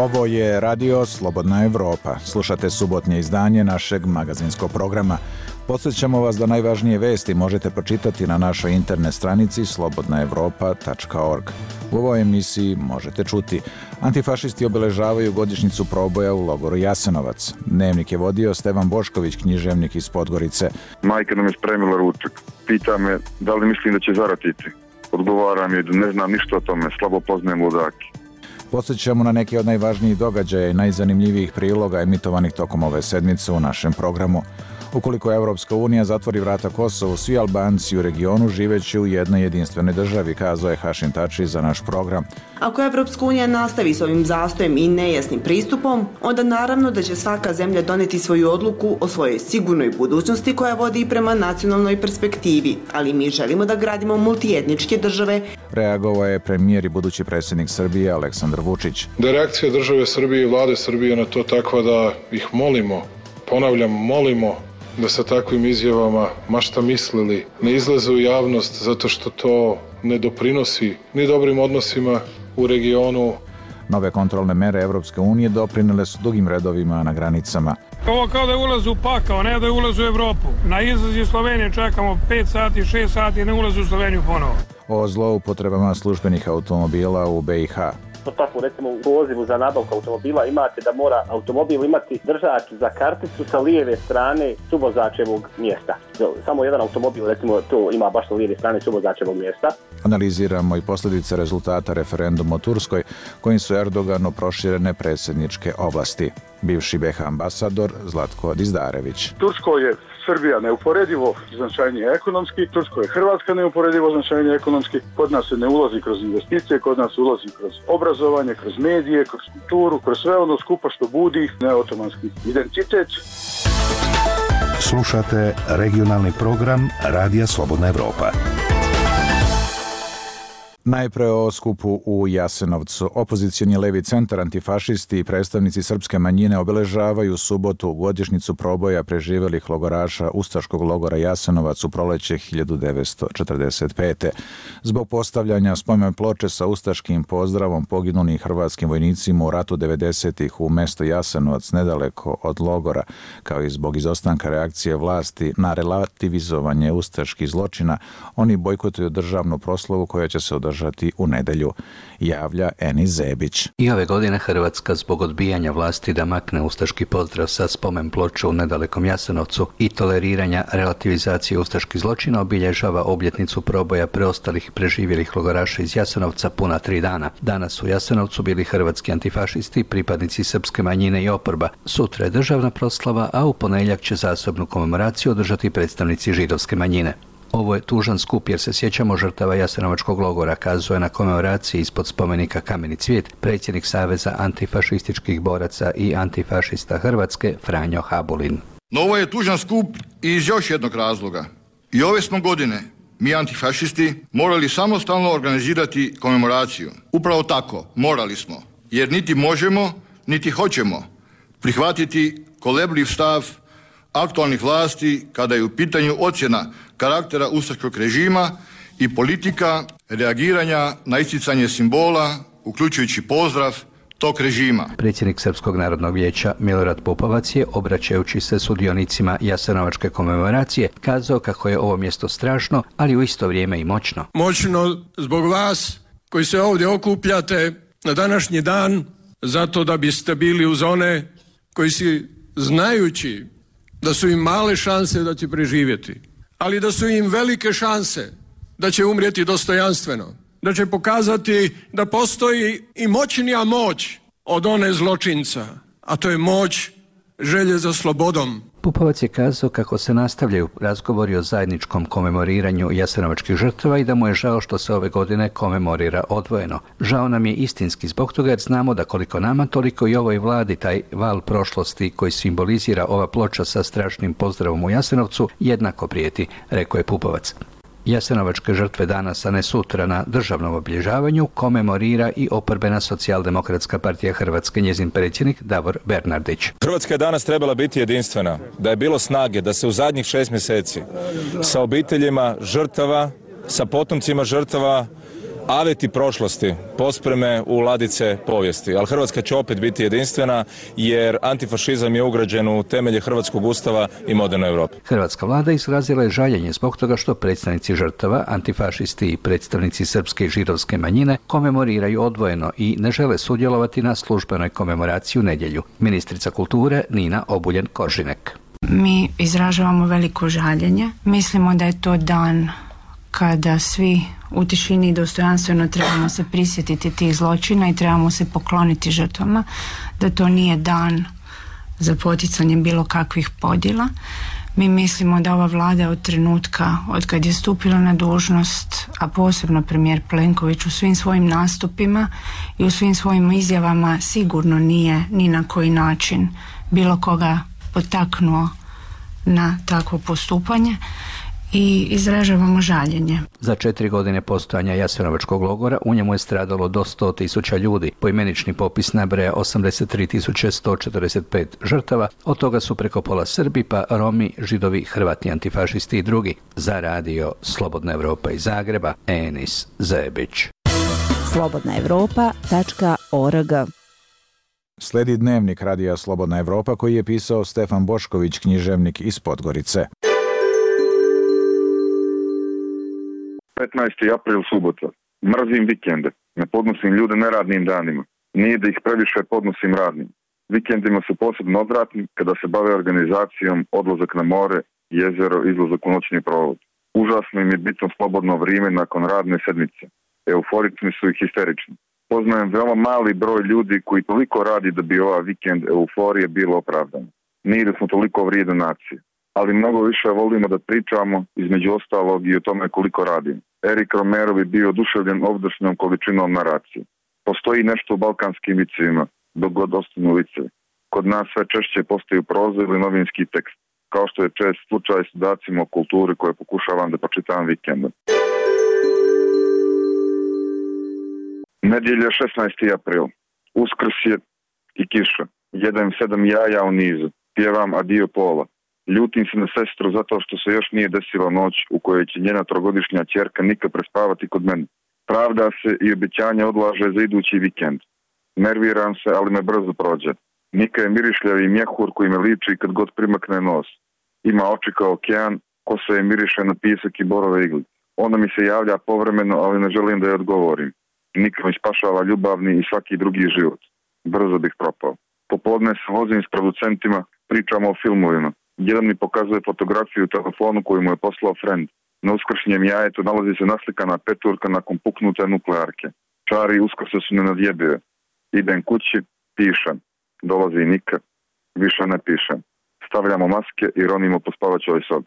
Ovo je Radio Slobodna Evropa. Slušate subotnje izdanje našeg magazinskog programa. Podsjećamo vas da najvažnije vesti možete pročitati na našoj internet stranici slobodnaevropa.org. U ovoj emisiji možete čuti: antifašisti obeležavaju godišnjicu proboja u logoru Jasenovac. Dnevnik je vodio Stevan Bošković, književnik iz Podgorice. Majka nam je spremila ručak. Pita me da li mislim da će zaratiti. Odgovaram je da ne znam ništa o tome, slabo poznajem ludake. Podsjećamo na neke od najvažnijih događaja i najzanimljivijih priloga emitovanih tokom ove sedmice u našem programu. Ukoliko Evropska unija zatvori vrata Kosovu, svi Albanci u regionu živeće u jednoj jedinstvenoj državi, kazao je Hašim Tači za naš program. Ako Evropska unija nastavi s ovim zastojem i nejasnim pristupom, onda naravno da će svaka zemlja doneti svoju odluku o svojoj sigurnoj budućnosti koja vodi prema nacionalnoj perspektivi, ali mi želimo da gradimo multietničke države. Reagovao je premijer i budući predsjednik Srbije Aleksandar Vučić. Da je reakcija države Srbije i vlade Srbije na to takva da ih molimo, ponavljam, molimo da sa takvim izjavama, ma šta mislili, ne izlaze u javnost zato što to ne doprinosi ni dobrim odnosima u regionu. Nove kontrolne mere Evropske unije doprinele su dugim redovima na granicama. Ovo kao da je ulaz u pakao, ne da je ulaz u Evropu. Na izlaz iz Slovenije čekamo 5 sati, 6 sati, ne ulaz u Sloveniju ponovo. O zloupotrebama službenih automobila u BiH. Tako, recimo u pozivu za nabavku automobila imate da mora automobil imati držač za karticu sa lijeve strane suvozačevog mjesta. Samo jedan automobil, recimo, to ima baš sa lijeve strane suvozačevog mjesta. Analiziramo i posljedice rezultata referenduma u Turskoj, kojim su Erdoganu proširene predsjedničke oblasti. Bivši BiH ambasador Zlatko Dizdarević. Turskoj je Srbija neuporedivo značajnije ekonomski, Turskoj je Hrvatska neuporedivo značajnije ekonomski, kod nas se ne ulazi kroz investicije, kod nas ulazi kroz obrazovanje, kroz medije, kroz kulturu, kroz sve ono skupa što budi neotomanski identitet. Slušate regionalni program Radija Slobodna Evropa. Najpre o skupu u Jasenovcu. Opozicioni levi centar, antifašisti i predstavnici srpske manjine obeležavaju subotu godišnjicu proboja preživelih logoraša ustaškog logora Jasenovac u proleće 1945. Zbog postavljanja spomen ploče sa ustaškim pozdravom poginulim hrvatskim vojnicima u ratu 90-ih u mesto Jasenovac nedaleko od logora, kao i zbog izostanka reakcije vlasti na relativizovanje ustaških zločina, oni bojkotuju državnu proslavu koja će se održati u nedelju, javlja Eni Zebić. I ove godine Hrvatska zbog odbijanja vlasti da makne ustaški pozdrav sa spomen ploče u nedalekom Jasenovcu i toleriranja relativizacije ustaških zločina obilježava obljetnicu proboja preostalih preživjelih logoraša iz Jasenovca puna 3 dana. Danas u Jasenovcu bili hrvatski antifašisti, pripadnici srpske manjine i oporba. Sutra je državna proslava, a u ponedjeljak će zasebnu komemoraciju održati predstavnici židovske manjine. Ovo je tužan skup jer se sjećamo žrtava Jasenovačkog logora, kazuje na komemoraciji ispod spomenika Kameni cvijet predsjednik Saveza antifašističkih boraca i antifašista Hrvatske Franjo Habulin. No ovo je tužan skup i iz još jednog razloga. I ove smo godine mi antifašisti morali samostalno organizirati komemoraciju. Upravo tako, morali smo, jer niti možemo, niti hoćemo prihvatiti kolebljiv stav aktualnih vlasti kada je u pitanju ocjena karaktera ustaškog režima i politika reagiranja na isticanje simbola, uključujući pozdrav tog režima. Predsjednik Srpskog narodnog vijeća Milorad Pupovac je, obraćajući se sudionicima Jasenovačke komemoracije, kazao kako je ovo mjesto strašno, ali u isto vrijeme i moćno. Moćno zbog vas koji se ovdje okupljate na današnji dan, zato da biste bili uz one koji si, znajući da su im male šanse da će preživjeti, ali da su im velike šanse da će umrijeti dostojanstveno, da će pokazati da postoji i moćnija moć od one zločinca, a to je moć želje za slobodom. Pupovac je kazao kako se nastavljaju razgovori o zajedničkom komemoriranju jasenovačkih žrtava i da mu je žao što se ove godine komemorira odvojeno. Žao nam je istinski zbog toga jer znamo da koliko nama, toliko i ovoj vladi taj val prošlosti koji simbolizira ova ploča sa strašnim pozdravom u Jasenovcu jednako prijeti, rekao je Pupovac. Jasenovačke žrtve danas, a ne sutra na državnom obilježavanju, komemorira i oporbena Socijaldemokratska partija Hrvatske, njezin predsjednik Davor Bernardić. Hrvatska je danas trebala biti jedinstvena, da je bilo snage, da se u zadnjih 6 mjeseci sa obiteljima žrtava, sa potomcima žrtava, aveti prošlosti pospreme u ladice povijesti, ali Hrvatska će opet biti jedinstvena jer antifašizam je ugrađen u temelje Hrvatskog ustava i moderne Europe. Hrvatska vlada izrazila je žaljenje zbog toga što predstavnici žrtava, antifašisti i predstavnici srpske i židovske manjine komemoriraju odvojeno i ne žele sudjelovati na službenoj komemoraciji u nedjelju. Ministrica kulture Nina Obuljen-Koržinek. Mi izražavamo veliko žaljenje. Mislimo da je to dan kada svi u tišini i dostojanstveno trebamo se prisjetiti tih zločina i trebamo se pokloniti žrtvama, da to nije dan za poticanje bilo kakvih podjela. Mi mislimo da ova vlada od trenutka od kad je stupila na dužnost, a posebno premijer Plenković u svim svojim nastupima i u svim svojim izjavama sigurno nije ni na koji način bilo koga potaknuo na takvo postupanje i izražavamo žaljenje. Za 4 godine postojanja Jasenovačkog logora u njemu je stradalo do 100.000 ljudi. Poimenični popis nabraja 83.145 žrtava, od toga su preko pola Srbi, pa Romi, Židovi, Hrvati, antifašisti i drugi. Za radio Slobodna Evropa iz Zagreba, Enis Zebić. slobodnaevropa.org. Sledi dnevnik radija Slobodna Evropa koji je pisao Stefan Bošković, književnik iz Podgorice. 15. april, subota. Mrzim vikende. Ne podnosim ljude neradnim danima. Nije da ih previše podnosim radnim. Vikendima su posebno odvratni kada se bave organizacijom, odlazak na more, jezero, izlazak u noćni provod. Užasno im je bitno slobodno vrijeme nakon radne sedmice. Euforični su i histerični. Poznajem veoma mali broj ljudi koji toliko radi da bi ova vikend euforije bilo opravdano. Nije da smo toliko vrijedne nacije. Ali mnogo više volimo da pričamo, između ostalog i o tome koliko radimo. Erik Romero bi bio oduševljen ovdašnjom količinom naracije. Postoji nešto u balkanskim vicevima, dok god ostanu vicevi. Kod nas sve češće postaju proza ili novinski tekst, kao što je čest slučaj s dodacima o kulturi koje pokušavam da pročitam vikendom. Nedjelja 16. april. Uskrs je i kiša. Jedem 7 jaja u nizu. Pjevam adio pola. Ljutim se na sestru zato što se još nije desila noć u kojoj će njena 3-godišnja ćerka Nika prespavati kod mene. Pravda se i obećanje odlaže za idući vikend. Nerviram se, ali me brzo prođe. Nika je mirišljavi mjehur koji me liči kad god primakne nos. Ima oči kao okean, kosa je miriše na pijesak i borove iglice. Ona mi se javlja povremeno, ali ne želim da je odgovorim. Nika mi spašava ljubavni i svaki drugi život. Brzo bih propao. Popodne se vozim s producentima, pričamo o filmovima. Jedan mi pokazuje fotografiju u telefonu koju mu je poslao friend. Na uskršnjem jajetu nalazi se naslikana peturka nakon puknute nuklearke. Čari uskrse su nenadjebive. Idem kući, pišem. Dolazi Nika, više ne pišem. Stavljamo maske i ronimo po spavaćoj sobi.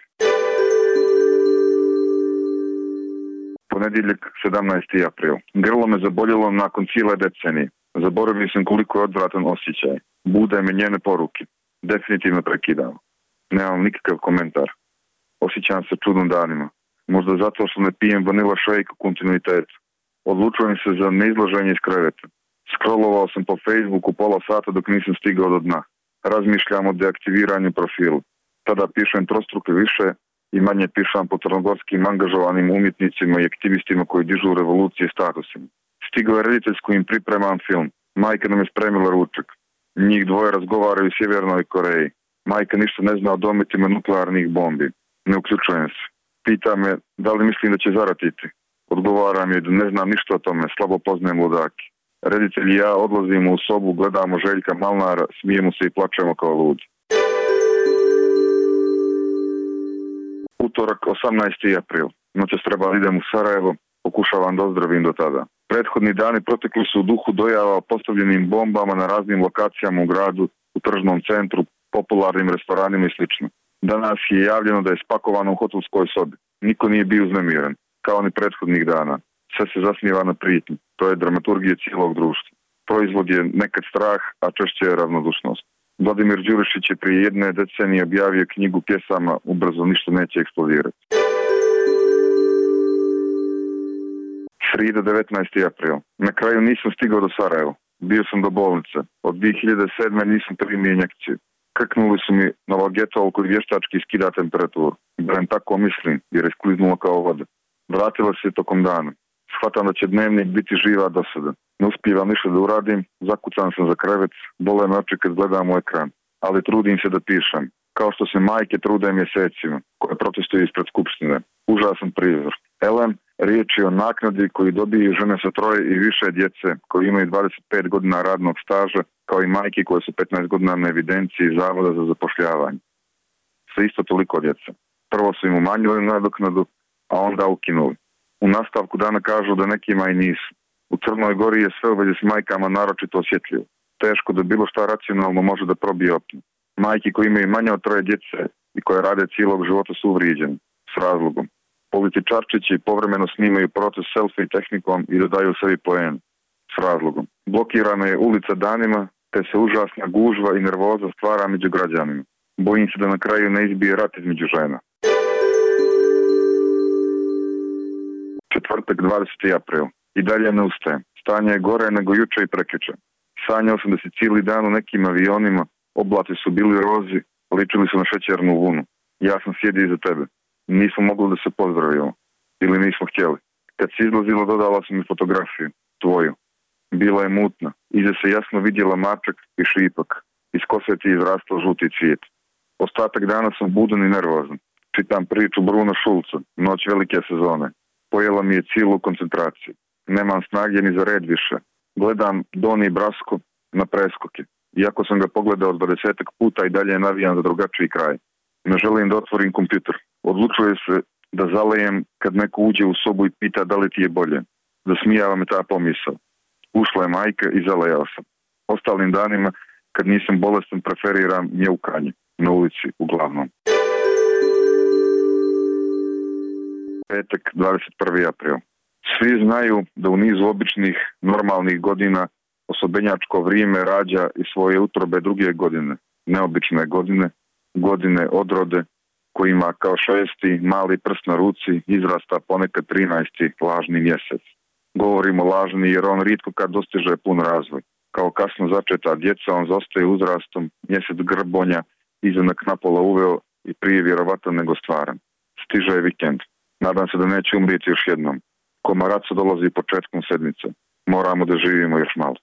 Ponedjeljak 17. april. Grlo me zaboljelo nakon cijele decenije. Zaboravio sam koliko je odvratan osjećaj. Bude me njene poruke. Definitivno prekidam. Nemam nikakav komentar. Osjećam se čudnim danima. Možda zato što ne pijem vanila shake u kontinuitetu. Odlučujem se za neizlaženje iz kreveta. Scrollovao sam po Facebooku pola sata dok nisam stigao do dna. Razmišljam o deaktiviranju profilu. Tada pišem trostruke više i manje pišem po crnogorskim angažovanim umjetnicima i aktivistima koji dižu revolucije statusima. Stigao je reditelj s kojim pripremam film. Majka nam je spremila ručak. Njih dvoje razgovaraju u Sjevernoj Koreji. Majka ništa ne zna o dometima nuklearnih bombi. Ne uključujem se. Pita me da li mislim da će zaratiti. Odgovaram je da ne znam ništa o tome, slabo poznajem ludaki. Reditelj i ja odlazimo u sobu, gledamo Željka Malnara, smijemo se i plačemo kao ludi. Utorak 18. april. Noćas treba idem u Sarajevo, pokušavam da ozdravim do tada. Prethodni dani protekli su u duhu dojava o postavljenim bombama na raznim lokacijama u gradu, u tržnom centru, popularnim restoranima i sl. Danas je javljeno da je spakovano u hotelskoj sobi. Niko nije bio uznemiren, kao ni prethodnih dana. Sve se zasniva na prijetnji. To je dramaturgija cijelog društva. Proizvod je nekad strah, a češće je ravnodušnost. Vladimir Đurišić je prije jedne decenije objavio knjigu pjesama Ubrzo ništa neće eksplodirati. Srida 19. april. Na kraju nisam stigao do Sarajeva. Bio sam do bolnice. Od 2007. nisam primio injekciju. Krknuli su mi Novogetol koji vještački skida temperaturu. Barem tako mislim, jer je skliznula kao voda. Vratila se tokom dana. Shvatam da će dnevnik biti živa dosada. Ne uspijevam ništa da uradim, zakucan sam za krevet, bole me oči kad gledam u ekran, ali trudim se da pišem. Kao što se majke trude mjesecima, koje protestuju ispred skupštine. Užasan prizor. Elem, riječ je o naknadi koju dobiju žene sa 3 i više djece, koji imaju 25 godina radnog staža, kao i majke koje su 15 godina na evidenciji Zavoda za zapošljavanje. Sa isto toliko djece. Prvo su im umanjili nadoknadu, a onda ukinuli. U nastavku dana kažu da nekima i nisu. U Crnoj Gori je sve u vezi s majkama naročito osjetljivo. Teško da bilo šta racionalno može da probije opnu. Majke koje imaju manje od 3 djece i koje rade cijelog života su uvrijeđene, s razlogom. Političarčići povremeno snimaju proces selfie tehnikom i dodaju sebi poen, s razlogom. Blokirana je ulica danima, te se užasna gužva i nervoza stvara među građanima. Bojim se da na kraju ne izbije rat između žena. Četvrtak, 20. april. I dalje ne ustajem. Stanje je gore nego juče i prekjuče. Sanjao sam da si cijeli dan u nekim avionima, oblati su bili rozi, ličili su na šećernu vunu. Ja sam sjedio iza tebe. Nismo mogli da se pozdravimo. Ili nismo htjeli. Kad si izlazila, dodala sam mi fotografiju. Tvoju. Bila je mutna. Iza se jasno vidjela mačak i šipak. Iz kose ti je izrastao žuti cvijet. Ostatak dana sam budan i nervozan. Čitam priču Bruna Šulca, Noć velike sezone. Pojela mi je cijelu koncentraciju. Nemam snage ni za red više. Gledam Doni Brasko na preskoke. Iako sam ga pogledao 20 puta i dalje navijam za drugačiji kraj. Ne želim da otvorim kompjuter. Odlučuje se da zalejem kad neko uđe u sobu i pita da li ti je bolje. Zasmijava me ta pomisao. Ušla je majka i zalejao sam. Ostalim danima, kad nisam bolestan, preferiram mjeukanje. Na ulici, uglavnom. Petak, 21. april. Svi znaju da u nizu običnih, normalnih godina osobenjačko vrijeme rađa i svoje utrobe druge godine. Neobične godine, godine odrode, kojima kao 6. mali prst na ruci izrasta ponekad 13. lažni mjesec. Govorimo lažni jer on rijetko kad dostiže pun razvoj. Kao kasno začeta djeca on zostaje uzrastom, mjesec grbonja, izenak napola uveo i prije vjerovatan nego stvaran. Stiže je vikend. Nadam se da neće umrijeti još jednom. Komaraco dolazi početkom sedmice. Moramo da živimo još malo.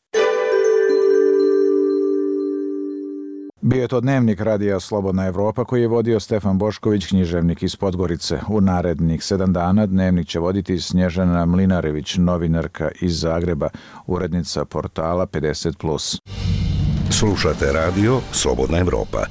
Bio je to dnevnik Radija Slobodna Evropa koji je vodio Stefan Bošković, književnik iz Podgorice. U narednih 7 dana dnevnik će voditi Snježana Mlinarević, novinarka iz Zagreba, urednica portala 50+. Slušate Radio Slobodna Evropa.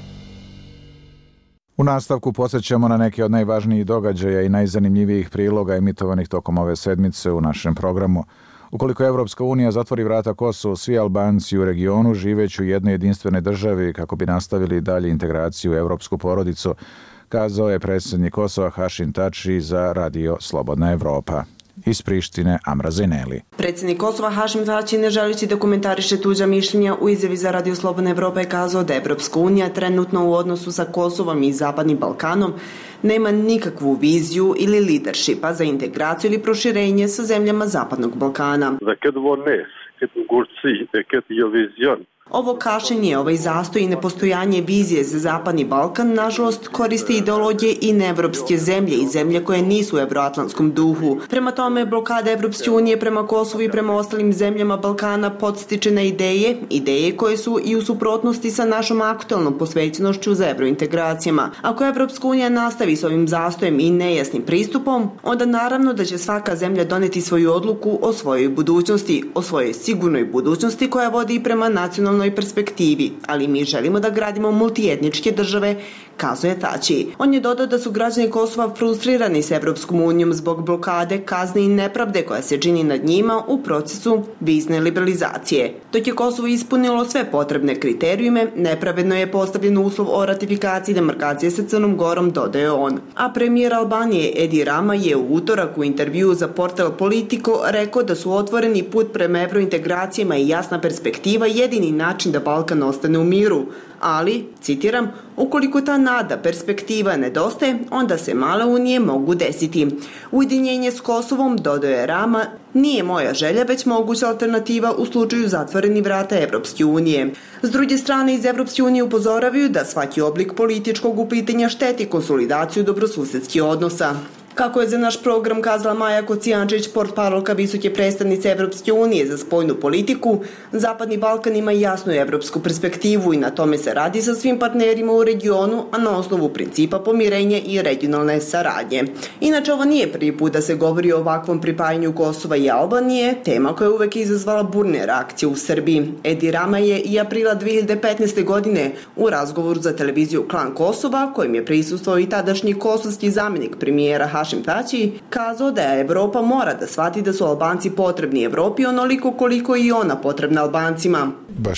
U nastavku podsjećamo na neke od najvažnijih događaja i najzanimljivijih priloga emitovanih tokom ove sedmice u našem programu. Ukoliko Evropska unija zatvori vrata Kosovu, svi Albanci u regionu živeći u jednoj jedinstvenoj državi kako bi nastavili dalje integraciju u evropsku porodicu, kazao je predsjednik Kosova Hašim Tači za Radio Slobodna Evropa. Iz Prištine Amra Zeneli. Predsjednik Kosova Hašim Tači, ne želeći da komentariše tuđa mišljenja, u izjavi za Radio Slobodna Evropa je kazao da Evropska unija trenutno u odnosu sa Kosovom i Zapadnim Balkanom nema nikakvu viziju ili leadershipa za integraciju ili proširenje sa zemljama Zapadnog Balkana. Ovo kašenje, ovaj zastoj i nepostojanje vizije za Zapadni Balkan, nažalost, koriste ideologije i neevropske zemlje i zemlje koje nisu u evroatlantskom duhu. Prema tome, blokada Evropske unije prema Kosovu i prema ostalim zemljama Balkana podstiče na ideje koje su i u suprotnosti sa našom aktualnom posvećenošću za evrointegracijama. Ako Evropska unija nastavi s ovim zastojem i nejasnim pristupom, onda naravno da će svaka zemlja doneti svoju odluku o svojoj budućnosti, o svojoj sigurnoj budućnosti koja vodi prema nacionalnoj perspektivi, ali mi želimo da gradimo multietničke države, kazuje Tači. On je dodao da su građani Kosova frustrirani s Evropskom unijom zbog blokade, kazne i nepravde koja se čini nad njima u procesu vizne liberalizacije. Dok je Kosovo ispunilo sve potrebne kriterijume, nepravedno je postavljen uslov o ratifikaciji demarkacije sa Crnom Gorom, dodaje on. A premijer Albanije Edi Rama je u utorak u intervjuu za portal Politico rekao da su otvoreni put prema evrointegracijama i jasna perspektiva jedini način da Balkan ostane u miru, ali, citiram, ukoliko ta nada, perspektiva nedostaje, onda se male unije mogu desiti. Ujedinjenje s Kosovom, dodaje Rama, nije moja želja, već moguća alternativa u slučaju zatvoreni vrata Evropske unije. S druge strane, iz Evropske unije upozoravaju da svaki oblik političkog uplitanja šteti konsolidaciju dobrosusedskih odnosa. Kako je za naš program kazala Maja Kocijančić, portparolka visoke predstavnice Evropske unije za spoljnu politiku, Zapadni Balkan ima jasnu evropsku perspektivu i na tome se radi sa svim partnerima u regionu, a na osnovu principa pomirenja i regionalne saradnje. Inače, ovo nije prvi put da se govori o ovakvom pripajanju Kosova i Albanije, tema koja je uvek izazvala burne reakcije u Srbiji. Edi Rama je i aprila 2015. godine u razgovoru za televiziju Klan Kosova, kojim je prisustvovao i tadašnji kosovski zamjenik premijera Hašim Tači, kazao da Evropa mora da shvati da su Albanci potrebni Evropi onoliko koliko i ona potrebna Albancima.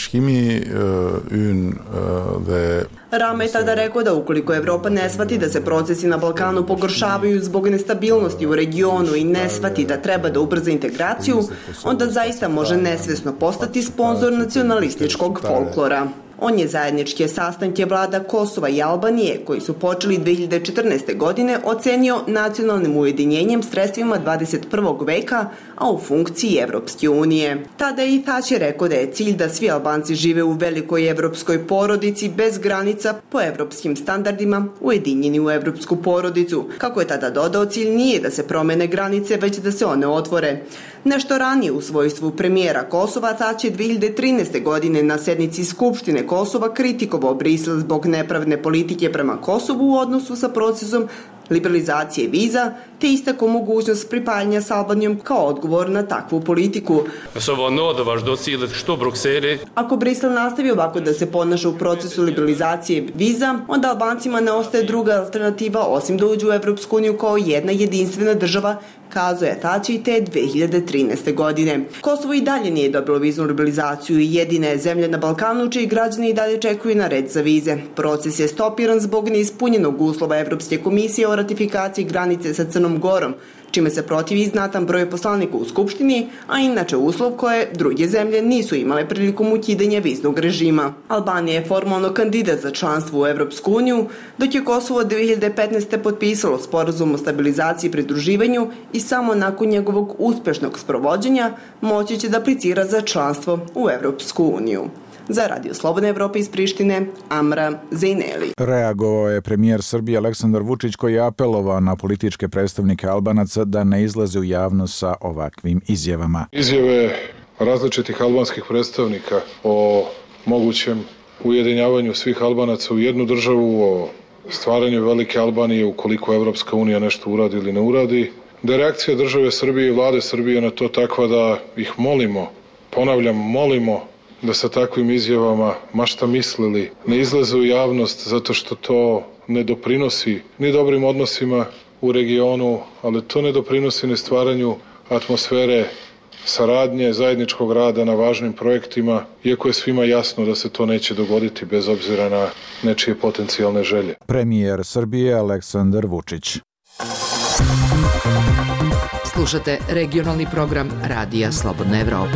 Rama je tada rekao da ukoliko Evropa ne shvati da se procesi na Balkanu pogoršavaju zbog nestabilnosti u regionu i ne shvati da treba da ubrza integraciju, onda zaista može nesvesno postati sponzor nacionalističkog folklora. On je zajedničke sastanke vlada Kosova i Albanije, koji su počeli 2014. godine, ocenio nacionalnim ujedinjenjem sredstvima 21. veka, a u funkciji Evropske unije. Tada je i Tači rekao da je cilj da svi Albanci žive u velikoj evropskoj porodici bez granica po evropskim standardima, ujedinjeni u evropsku porodicu. Kako je tada dodao, cilj nije da se promene granice, već da se one otvore. Nešto ranije u svojstvu premijera Kosova, Tači je 2013. godine na sednici Skupštine Kosova kritikovao Brisel zbog nepravedne politike prema Kosovu u odnosu sa procesom liberalizacije viza, te istakao mogućnost pripajanja s Albanijom kao odgovor na takvu politiku. Ako Brisel nastavi ovako da se ponaša u procesu liberalizacije viza, onda Albancima ne ostaje druga alternativa osim da uđu u Evropsku uniju kao jedna jedinstvena država, kazao je Tači te 2013. godine. Kosovo i dalje nije dobilo viznu liberalizaciju i jedina je zemlja na Balkanu čiji građani i dalje čekuju na red za vize. Proces je stopiran zbog neispunjenog uslova Evropske komisije o ratifikaciji granice sa Crnom Gorom, čime se protivi znatan broj poslanika u Skupštini, a inače uslov koje druge zemlje nisu imale prilikom ukidanja viznog režima. Albanija je formalno kandidat za članstvo u Evropsku uniju, dok je Kosovo 2015. potpisalo sporazum o stabilizaciji i pridruživanju i samo nakon njegovog uspešnog sprovođenja moći će da aplicira za članstvo u Evropsku uniju. Za Radio Slobodne Evrope iz Prištine, Amra Zejneli. Reagovao je premijer Srbije Aleksandar Vučić, koji je apelovao na političke predstavnike Albanaca da ne izlaze u javnost sa ovakvim izjavama. Izjave različitih albanskih predstavnika o mogućem ujedinjavanju svih Albanaca u jednu državu, o stvaranju velike Albanije ukoliko Evropska unija nešto uradi ili ne uradi, da je reakcija države Srbije i vlade Srbije na to takva da ih molimo, ponavljam, molimo da sa takvim izjavama, ma šta mislili, ne izlaze u javnost zato što to ne doprinosi ni dobrim odnosima u regionu, ali to ne doprinosi ni stvaranju atmosfere saradnje, zajedničkog rada na važnim projektima, iako je svima jasno da se to neće dogoditi bez obzira na nečije potencijalne želje. Premijer Srbije Aleksandar Vučić. Slušate regionalni program Radija Slobodna Evropa.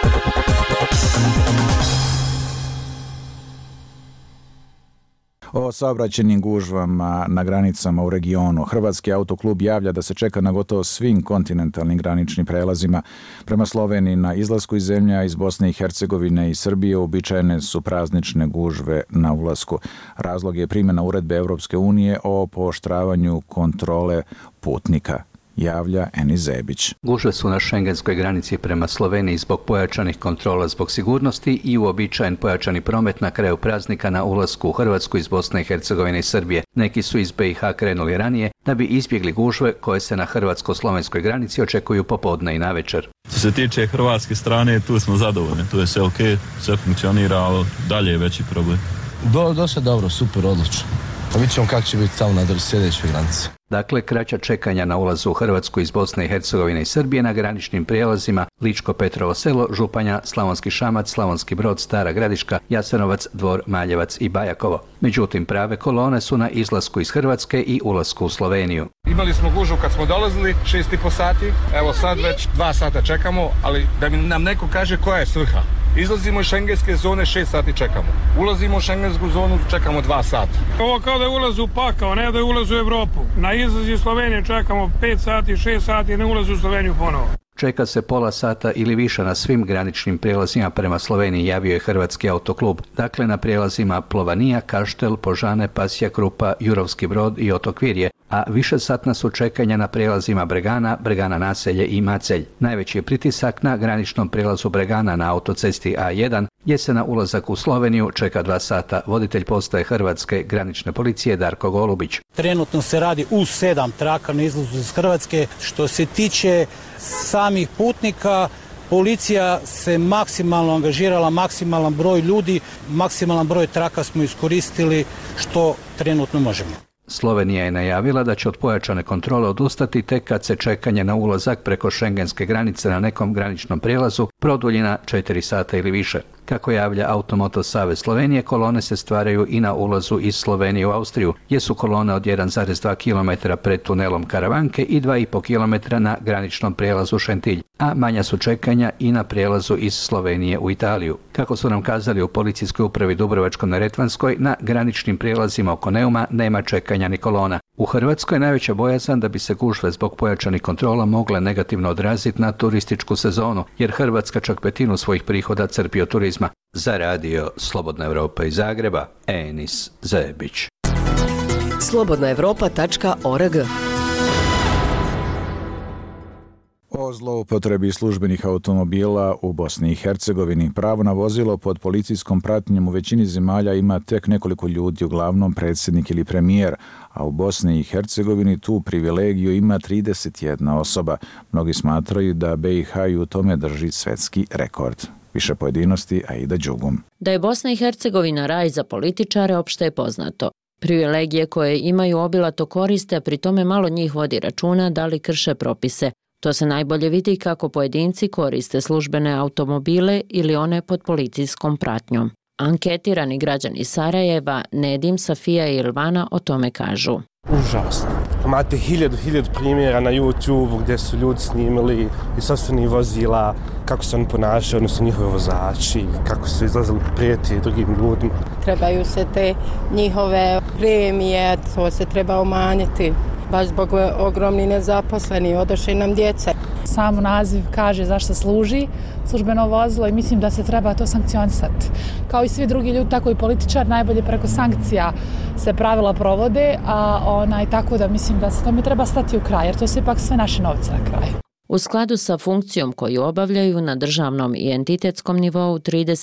O saobraćajnim gužvama na granicama u regionu. Hrvatski autoklub javlja da se čeka na gotovo svim kontinentalnim graničnim prelazima. Prema Sloveniji na izlasku iz zemlja iz Bosne i Hercegovine i Srbije uobičajene su praznične gužve na ulasku. Razlog je primjena uredbe Evropske unije o pooštravanju kontrole putnika, javlja Eni Zebić. Gužve su na šengenskoj granici prema Sloveniji zbog pojačanih kontrola zbog sigurnosti i uobičajen pojačani promet na kraju praznika na ulasku u Hrvatsku iz Bosne i Hercegovine i Srbije. Neki su iz BiH krenuli ranije da bi izbjegli gužve koje se na hrvatsko-slovenskoj granici očekuju popodne i navečer. Što se tiče hrvatske strane, tu smo zadovoljni, tu je sve ok, sve funkcionira, ali dalje je veći problem. Dosta dobro, super, odlično. Vidjet ćemo kako će biti tamo na sljedećoj granici. Dakle, kraća čekanja na ulazu u Hrvatsku iz Bosne i Hercegovine i Srbije na graničnim prijelazima Ličko-Petrovo selo, Županja, Slavonski Šamac, Slavonski Brod, Stara Gradiška, Jasenovac, Dvor, Maljevac i Bajakovo. Međutim, prave kolone su na izlasku iz Hrvatske i ulasku u Sloveniju. Imali smo gužvu kad smo dolazili 6,5 sati, evo sad već 2 sata čekamo, ali da nam neko kaže koja je svrha. Izlazimo iz šengenske zone, 6 sati čekamo. Ulazimo u šengensku zonu, čekamo 2 sata. Ovo kao da je ulaz u pakao, ne da je ulaz u Evropu. Na izlazi iz Slovenije čekamo 5 sati, 6 sati, ne ulazi u Sloveniju ponovo. Čeka se pola sata ili više na svim graničnim prijelazima prema Sloveniji, javio je Hrvatski autoklub. Dakle, na prijelazima Plovanija, Kaštel, Požane, Pasja Krupa, Jurovski Brod i Otok Virje, a višesatna su čekanja na prijelazima Bregana, Bregana Naselje i Macelj. Najveći je pritisak na graničnom prijelazu Bregana na autocesti A1, gdje se na ulazak u Sloveniju čeka 2 sata. Voditelj postaje Hrvatske granične policije Darko Golubić. Trenutno se radi u 7 traka na izlazu iz Hrvatske. Što se tiče samih putnika, policija se maksimalno angažirala, maksimalan broj ljudi, maksimalan broj traka smo iskoristili što trenutno možemo. Slovenija je najavila da će od pojačane kontrole odustati tek kad se čekanje na ulazak preko šengenske granice na nekom graničnom prijelazu produlji na 4 sata ili više. Kako javlja Automoto Savez Slovenije, kolone se stvaraju i na ulazu iz Slovenije u Austriju, gdje su kolone od 1,2 km pred tunelom Karavanke i 2,5 km na graničnom prijelazu Šentilj, a manja su čekanja i na prijelazu iz Slovenije u Italiju. Kako su nam kazali u policijskoj upravi Dubrovačko-neretvanskoj, na graničnim prijelazima oko Neuma nema čekanja ni kolona. U Hrvatskoj je najveća bojazan da bi se gužve zbog pojačanih kontrola mogle negativno odraziti na turističku sezonu, jer Hrvatska čak 1/5 svojih prihoda crpi od turizma. Za radio Slobodna Europa iz Zagreba, Enis Zebić. slobodnaevropa.org. O zloupotrebi službenih automobila u Bosni i Hercegovini. Pravo na vozilo pod policijskom pratnjom u većini zemalja ima tek nekoliko ljudi, uglavnom predsjednik ili premijer, a u Bosni i Hercegovini tu privilegiju ima 31 osoba. Mnogi smatraju da BiH i u tome drži svetski rekord. Više pojedinosti, Aida Đugum. Da je Bosna i Hercegovina raj za političare opšte je poznato. Privilegije koje imaju obilato koriste, a pri tome malo njih vodi računa da li krše propise. To se najbolje vidi kako pojedinci koriste službene automobile ili one pod policijskom pratnjom. Anketirani građani Sarajeva, Nedim, Safija i Ilvana o tome kažu. Užasno. Imate hiljadu primjera na YouTube gdje su ljudi snimili iz sopstvenih vozila, kako se oni ponašaju, odnosno njihovi vozači, kako su izlazili prijeti drugim ljudima. Trebaju se te njihove premije, to se treba umanjiti. Baš zbog ogromni nezaposleni, odošli nam djeca. Sam naziv kaže zašto služi službeno vozilo i mislim da se treba to sankcionisati. Kao i svi drugi ljudi, tako i političar, najbolje preko sankcija se pravila provode, a tako da mislim da se tome treba stati u kraj, jer to su ipak sve naše novce na kraju. U skladu sa funkcijom koju obavljaju na državnom i entitetskom nivou,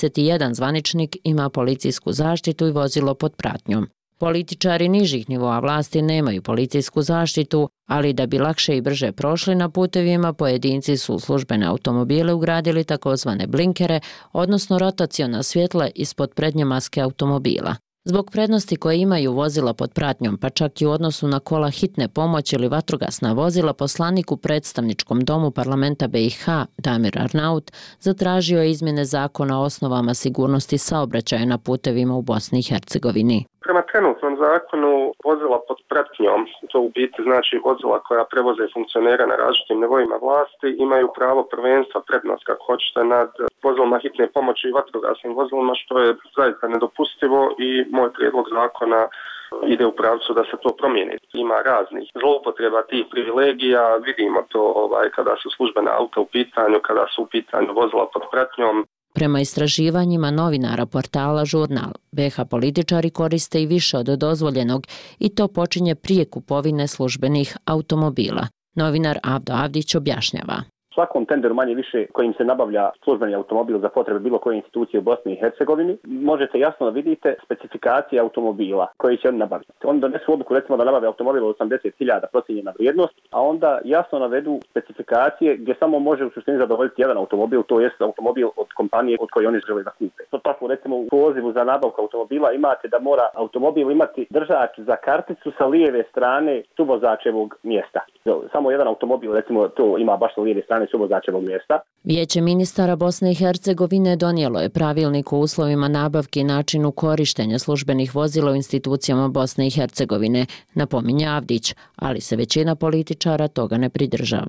31 zvaničnik ima policijsku zaštitu i vozilo pod pratnjom. Političari nižih nivoa vlasti nemaju policijsku zaštitu, ali da bi lakše i brže prošli na putevima, pojedinci su u službene automobile ugradili takozvane blinkere, odnosno rotaciona svjetla ispod prednje maske automobila. Zbog prednosti koje imaju vozila pod pratnjom, pa čak i u odnosu na kola hitne pomoći ili vatrogasna vozila, poslanik u predstavničkom domu parlamenta BiH, Damir Arnaut, zatražio je izmjene zakona o osnovama sigurnosti saobraćaja na putevima u Bosni i Hercegovini. Prema trenutnom zakonu vozila pod pratnjom, to u biti znači vozila koja prevoze funkcionera na različitim nivoima vlasti, imaju pravo prvenstva, prednost kako hoćete nad vozilima hitne pomoći i vatrogasnim vozilima, što je zaista nedopustivo i moj prijedlog zakona ide u pravcu da se to promijeni. Ima raznih zloupotreba tih privilegija, vidimo to kada su službena auta u pitanju, kada su u pitanju vozila pod pratnjom. Prema istraživanjima novinara portala Žurnal, BiH političari koriste i više od dozvoljenog i to počinje prije kupovine službenih automobila. Novinar Avdo Avdić objašnjava. Svakom tenderu manje više kojim se nabavlja službeni automobil za potrebe bilo koje institucije u Bosni i Hercegovini, možete jasno vidite specifikacije automobila koji će oni nabaviti. Oni donesu odluku recimo da nabave automobil od 80.000 procijenjena vrijednost, a onda jasno navedu specifikacije gdje samo može u suštini zadovoljiti jedan automobil, to jest automobil od kompanije od koje oni žele da kupe. To tako recimo u pozivu za nabavku automobila imate da mora automobil imati držač za karticu sa lijeve strane suvozačevog mjesta. Samo jedan automobil recimo to ima baš sa lijeve strane suvozačevog mjesta. Vijeće ministara Bosne i Hercegovine donijelo je pravilnik o uslovima nabavke i načinu korištenja službenih vozila u institucijama Bosne i Hercegovine, napominje Avdić, ali se većina političara toga ne pridržava.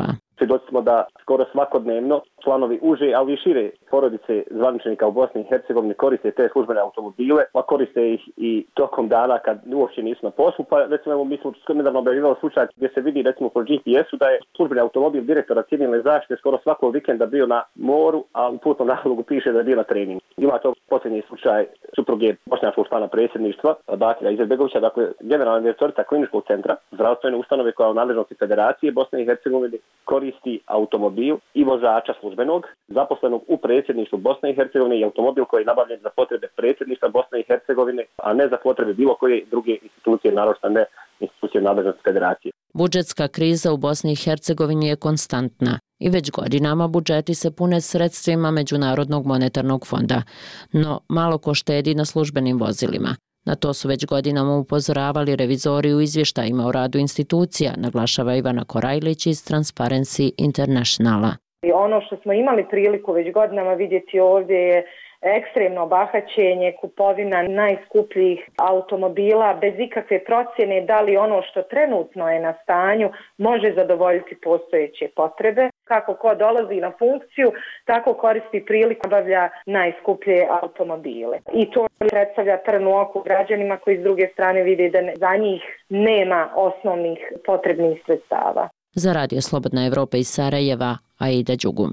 Svjedoci smo da skoro svakodnevno članovi uže, ali i šire porodice zvaničnika u Bosni i Hercegovini koriste te službene automobile, pa koriste ih i tokom dana kad uopće nisu na poslu. Pa recimo mi smo nedavno objavljivali slučaj gdje se vidi recimo po GPS-u da je službeni automobil direktora civilne zaštite skoro svakog vikenda bio na moru, a u putnom nalogu piše da je bio na treningu. Ima to posljednji slučaj supruge bošnjačkog člana predsjedništva, Bakira Izetbegovića, dakle generalna direktorica kliničkog centra zdravstvene ustanove koja u nadležnosti Federacije Bosne i Hercegovine koristi automobil i vozača službenog zaposlenog u predsjedništvu Bosne i Hercegovine i automobil koji je nabavljen za potrebe predsjedništva Bosne i Hercegovine, a ne za potrebe bilo koje druge institucije, naročito ne institucije nadležnosti Federacije. Budžetska kriza u Bosni i Hercegovini je konstantna i već godinama budžeti se pune sredstvima Međunarodnog monetarnog fonda, no malo ko štedi na službenim vozilima. Na to su već godinama upozoravali revizori u izvještajima o radu institucija, naglašava Ivana Korajlić iz Transparency Internationala. Ono što smo imali priliku već godinama vidjeti ovdje je ekstremno bahaćenje, kupovina najskupljih automobila bez ikakve procjene da li ono što trenutno je na stanju može zadovoljiti postojeće potrebe. Kako ko dolazi na funkciju, tako koristi priliku obavlja najskuplje automobile. I to predstavlja trn u oku građanima koji s druge strane vide da za njih nema osnovnih potrebnih sredstava. Za Radio Slobodna Evropa iz Sarajeva, Aida Đugum.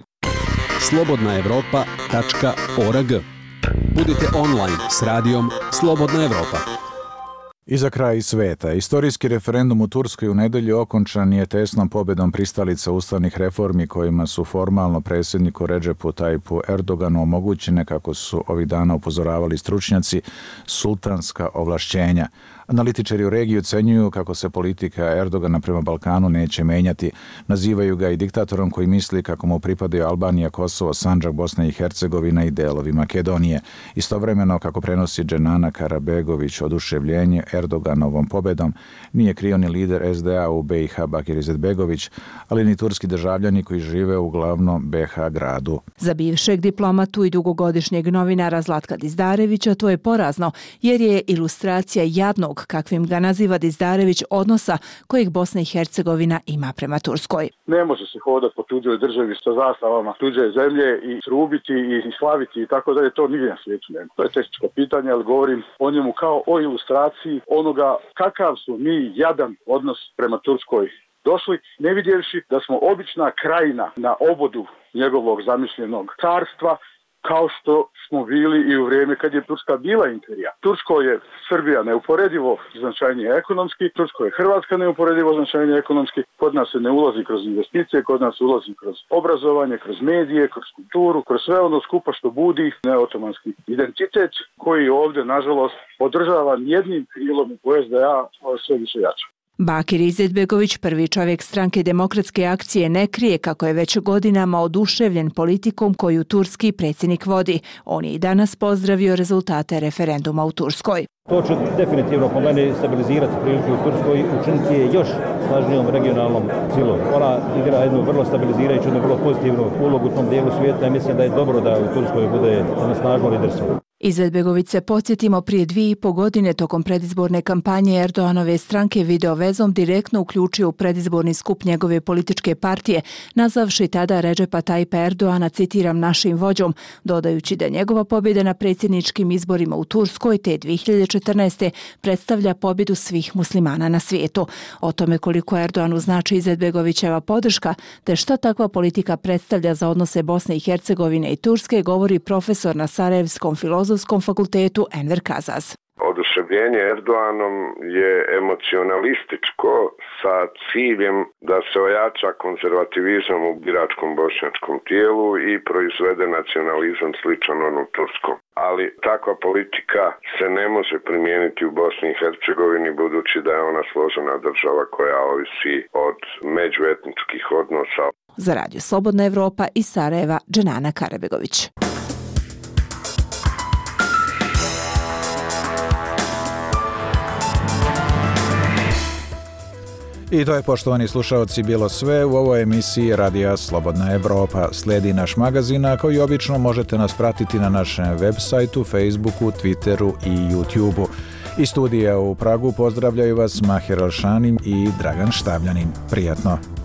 slobodnaevropa.org. Budite online s radijom Slobodna Evropa. I za kraj sveta. Istorijski referendum u Turskoj u nedjelju okončan je tesnom pobjedom pristalica ustavnih reformi kojima su formalno predsjedniku Redžepu Tajipu Erdoganu omogućene, kako su ovih dana upozoravali stručnjaci, sultanska ovlašćenja. Analitičari u regiji ocenjuju kako se politika Erdogana prema Balkanu neće menjati. Nazivaju ga i diktatorom koji misli kako mu pripadaju Albanija, Kosovo, Sandžak, Bosna i Hercegovina i delovi Makedonije. Istovremeno, kako prenosi Dženana Karabegović, oduševljenje Erdoganovom pobedom nije krio ni lider SDA u BiH Bakir Izetbegović, ali ni turski državljani koji žive u glavnom BiH gradu. Za bivšeg diplomatu i dugogodišnjeg novinara Zlatka Dizdarevića to je porazno, jer je ilustracija jadnog, kakvim ga naziva Dizdarević, odnosa kojeg Bosna i Hercegovina ima prema Turskoj. Ne može se hodati po tuđoj državi sa zastavama tuđe zemlje i trubiti i slaviti i tako dalje, to nigdje na svijetu nema. To je tehničko pitanje, ali govorim o njemu kao o ilustraciji onoga kakav su mi jadan odnos prema Turskoj došli, ne vidjevši da smo obična krajina na obodu njegovog zamišljenog carstva, kao što smo bili i u vrijeme kad je Turska bila imperija. Tursko je Srbija neuporedivo značajnije ekonomski, Tursko je Hrvatska neuporedivo značajnije ekonomski, kod nas se ne ulazi kroz investicije, kod nas ulazi kroz obrazovanje, kroz medije, kroz kulturu, kroz sve ono skupa što budi neotomanski identitet koji ovdje, nažalost, podržava jednim krilom u SDA sve više jače. Bakir Izetbegović, prvi čovjek stranke Demokratske akcije, ne krije kako je već godinama oduševljen politikom koju turski predsjednik vodi. On je i danas pozdravio rezultate referenduma u Turskoj. To će definitivno po meni stabilizirati priliku u Turskoj i učiniti je još snažnijom regionalnom silom. Ona igra jednu vrlo stabilizirajuću, jednu vrlo pozitivnu ulogu u tom dijelu svijeta i mislim da je dobro da u Turskoj bude jedno snažno liderstvo. Izetbegović se, podsjetimo, prije 2,5 godine tokom predizborne kampanje Erdoganove stranke video vezom direktno uključio u predizborni skup njegove političke partije, nazvavši tada Redžepa Tajipa Erdogana, citiram, našim vođom, dodajući da njegova pobjeda na predsjedničkim izborima u Turskoj te 2014. predstavlja pobjedu svih muslimana na svijetu. O tome koliko Erdoganu znači Izetbegovićeva podrška, te što takva politika predstavlja za odnose Bosne i Hercegovine i Turske, govori profesor na Sarajevskom filozofskom fakultetu Enver Kazaz. Oduševljenje Erdoganom je emocionalističko sa ciljem da se ojača konzervativizam u biračkom bošnjačkom tijelu i proizvede nacionalizam sličan onom turskom. Ali takva politika se ne može primijeniti u Bosni i Hercegovini budući da je ona složena država koja ovisi od međuetničkih odnosa. Za Radio Slobodna Evropa iz Sarajeva, Dženana Karabegović. I to je, poštovani slušalci, bilo sve u ovoj emisiji Radija Slobodna Evropa. Slijedi naš magazin, a koji obično možete nas pratiti na našem web sajtu, Facebooku, Twitteru i YouTubeu. Iz studija u Pragu pozdravljaju vas Mahir Alšanin i Dragan Štavljanin. Prijatno!